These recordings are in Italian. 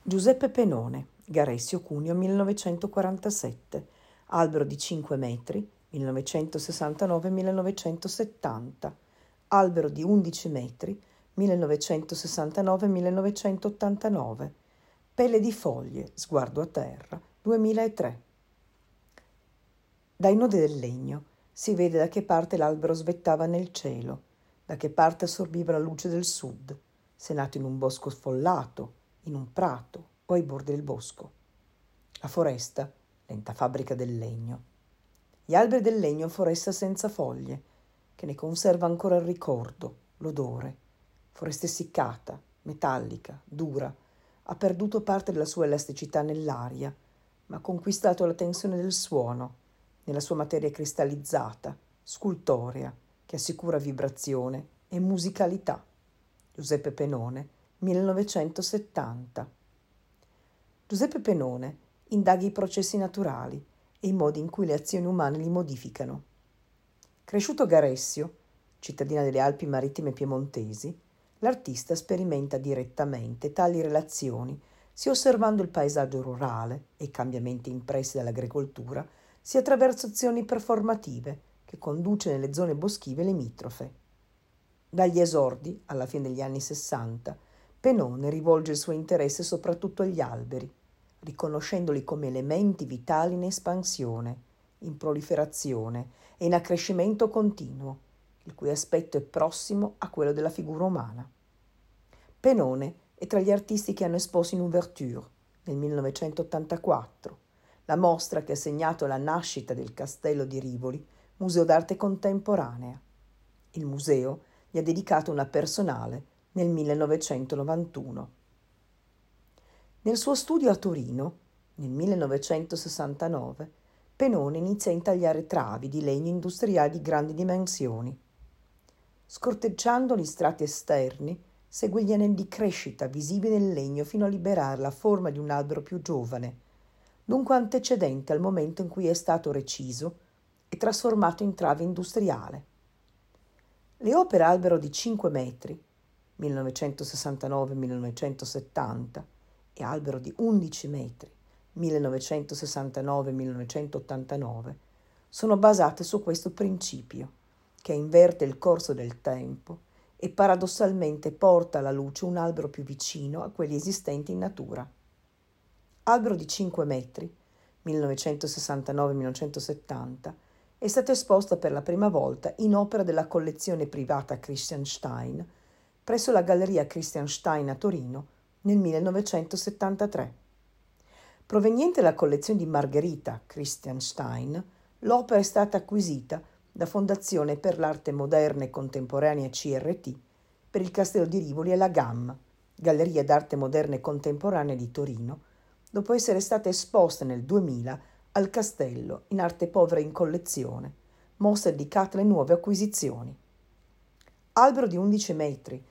Giuseppe Penone, Garessio Cuneo 1947, albero di 5 metri, 1969-1970, albero di 11 metri, 1969-1989, pelle di foglie, sguardo a terra, 2003. Dai nodi del legno si vede da che parte l'albero svettava nel cielo, da che parte assorbiva la luce del sud, se nato in un bosco sfollato, in un prato o ai bordi del bosco. La foresta, lenta fabbrica del legno. Gli alberi del legno foresta senza foglie, che ne conserva ancora il ricordo, l'odore. Foresta essiccata, metallica, dura, ha perduto parte della sua elasticità nell'aria, ma ha conquistato la tensione del suono, nella sua materia cristallizzata, scultorea, che assicura vibrazione e musicalità. Giuseppe Penone, 1970. Giuseppe Penone indaga i processi naturali e i modi in cui le azioni umane li modificano. Cresciuto a Garessio, cittadina delle Alpi Marittime Piemontesi, l'artista sperimenta direttamente tali relazioni, sia osservando il paesaggio rurale e i cambiamenti impressi dall'agricoltura, sia attraverso azioni performative che conduce nelle zone boschive limitrofe. Dagli esordi, alla fine degli anni 60, Penone rivolge il suo interesse soprattutto agli alberi, riconoscendoli come elementi vitali in espansione, in proliferazione e in accrescimento continuo, il cui aspetto è prossimo a quello della figura umana. Penone è tra gli artisti che hanno esposto in Ouverture, nel 1984, la mostra che ha segnato la nascita del Castello di Rivoli, Museo d'arte contemporanea. Il museo gli ha dedicato una personale nel 1991. Nel suo studio a Torino, nel 1969, Penone inizia a intagliare travi di legno industriali di grandi dimensioni. Scorteggiando gli strati esterni, segue gli anelli di crescita visibili nel legno fino a liberare la forma di un albero più giovane, dunque antecedente al momento in cui è stato reciso e trasformato in trave industriale. Le opere albero di 5 metri, 1969-1970, e albero di 11 metri, 1969-1989, sono basate su questo principio, che inverte il corso del tempo e paradossalmente porta alla luce un albero più vicino a quelli esistenti in natura. Albero di 5 metri, 1969-1970, è stata esposta per la prima volta in opera della collezione privata Christian Stein presso la Galleria Christian Stein a Torino nel 1973. Proveniente dalla collezione di Margherita Christian Stein, l'opera è stata acquisita da Fondazione per l'Arte Moderna e Contemporanea CRT per il Castello di Rivoli e la GAM, Galleria d'Arte Moderna e Contemporanea di Torino, dopo essere stata esposta nel 2000 al Castello in arte povera in collezione, mostra dedicata alle nuove acquisizioni. Albero di 11 metri,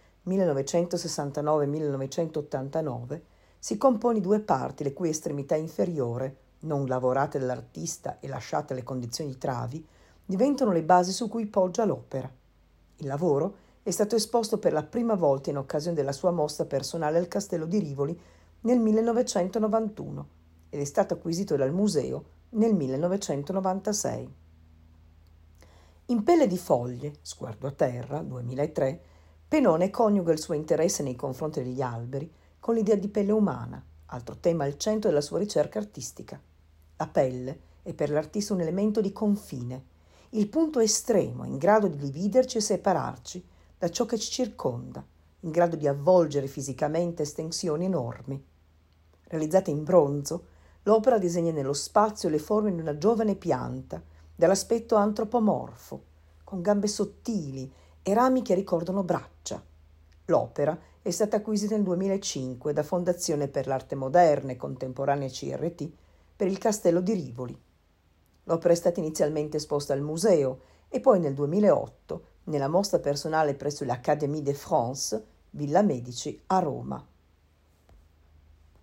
1969-1989, si compone di 2 parti, le cui estremità inferiore, non lavorate dall'artista e lasciate alle condizioni di travi, diventano le basi su cui poggia l'opera. Il lavoro è stato esposto per la prima volta in occasione della sua mostra personale al Castello di Rivoli nel 1991 ed è stato acquisito dal museo nel 1996. In Pelle di foglie, sguardo a terra, 2003, Penone coniuga il suo interesse nei confronti degli alberi con l'idea di pelle umana, altro tema al centro della sua ricerca artistica. La pelle è per l'artista un elemento di confine, il punto estremo in grado di dividerci e separarci da ciò che ci circonda, in grado di avvolgere fisicamente estensioni enormi. Realizzata in bronzo, l'opera disegna nello spazio le forme di una giovane pianta dall'aspetto antropomorfo, con gambe sottili e rami che ricordano braccia. L'opera è stata acquisita nel 2005 da Fondazione per l'Arte Moderna e Contemporanea CRT per il Castello di Rivoli. L'opera è stata inizialmente esposta al museo e poi nel 2008 nella mostra personale presso l'Académie de France, Villa Medici, a Roma.